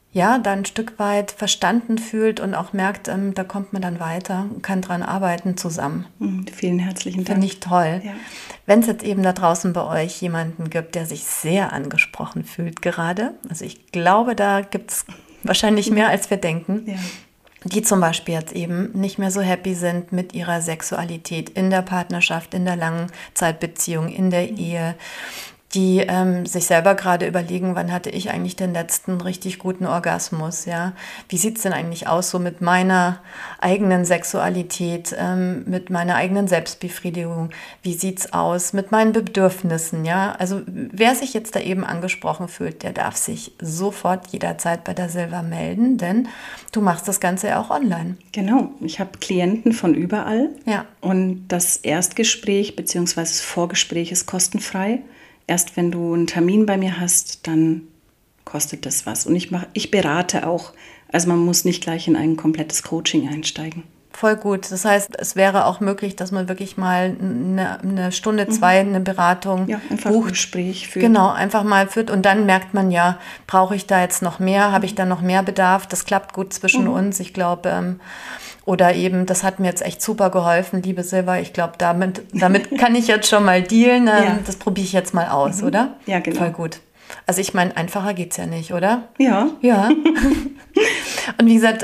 ja, da ein Stück weit verstanden fühlt und auch merkt, da kommt man dann weiter und kann dran arbeiten zusammen. Vielen herzlichen Dank. Finde ich toll. Ja. Wenn es jetzt eben da draußen bei euch jemanden gibt, der sich sehr angesprochen fühlt gerade, also ich glaube, da gibt es wahrscheinlich mehr, als wir denken, Ja. die zum Beispiel jetzt eben nicht mehr so happy sind mit ihrer Sexualität in der Partnerschaft, in der Langzeitbeziehung, in der Ehe, die sich selber gerade überlegen, wann hatte ich eigentlich den letzten richtig guten Orgasmus, ja? Wie sieht es denn eigentlich aus so mit meiner eigenen Sexualität, mit meiner eigenen Selbstbefriedigung? Wie sieht es aus mit meinen Bedürfnissen, ja? Also wer sich jetzt da eben angesprochen fühlt, der darf sich sofort jederzeit bei der Silva melden, denn du machst das Ganze ja auch online. Genau, ich habe Klienten von überall. Ja. Und das Erstgespräch bzw. das Vorgespräch ist kostenfrei. Erst wenn du einen Termin bei mir hast, dann kostet das was. Und ich berate auch. Also man muss nicht gleich in ein komplettes Coaching einsteigen. Voll gut. Das heißt, es wäre auch möglich, dass man wirklich mal eine Stunde, zwei, eine Beratung einfach bucht. ein Gespräch führt. Genau, einfach mal führt. Und dann merkt man ja, brauche ich da jetzt noch mehr? Habe ich da noch mehr Bedarf? Das klappt gut zwischen uns. Ich glaube, oder eben, das hat mir jetzt echt super geholfen, liebe Silva. Ich glaube, damit kann ich jetzt schon mal dealen. Das probiere ich jetzt mal aus, oder? Ja, genau. Voll gut. Also ich meine, einfacher geht's ja nicht, oder? Ja. Ja. Und wie gesagt,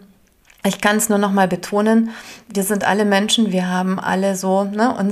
ich kann es nur noch mal betonen, wir sind alle Menschen, wir haben alle so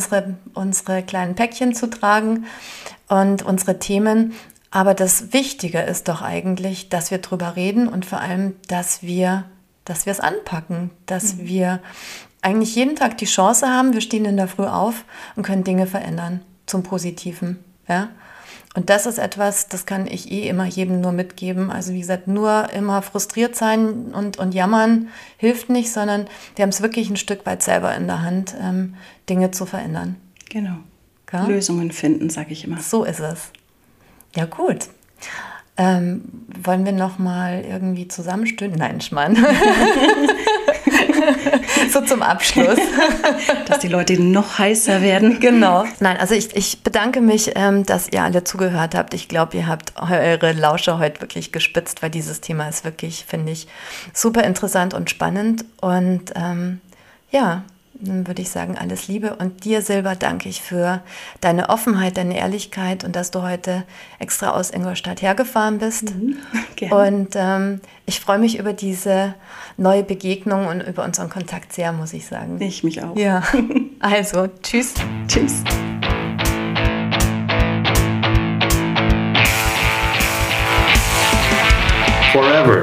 unsere kleinen Päckchen zu tragen und unsere Themen. Aber das Wichtige ist doch eigentlich, dass wir drüber reden und vor allem, dass wir es anpacken, dass wir eigentlich jeden Tag die Chance haben, wir stehen in der Früh auf und können Dinge verändern zum Positiven. Ja? Und das ist etwas, das kann ich immer jedem nur mitgeben. Also wie gesagt, nur immer frustriert sein und jammern hilft nicht, sondern wir haben es wirklich ein Stück weit selber in der Hand, Dinge zu verändern. Genau. Ja? Lösungen finden, sage ich immer. So ist es. Ja, gut. Wollen wir noch mal irgendwie zusammenstöhnen? Nein, Schmarrn. So zum Abschluss. Dass die Leute noch heißer werden. Genau. Nein, also ich bedanke mich, dass ihr alle zugehört habt. Ich glaube, ihr habt eure Lauscher heute wirklich gespitzt, weil dieses Thema ist wirklich, finde ich, super interessant und spannend. Und ja, dann würde ich sagen, alles Liebe. Und dir, Silva, danke ich für deine Offenheit, deine Ehrlichkeit und dass du heute extra aus Ingolstadt hergefahren bist. Gerne. Und ich freue mich über diese neue Begegnung und über unseren Kontakt sehr, muss ich sagen. Ich mich auch. Ja, also tschüss. Tschüss. Forever.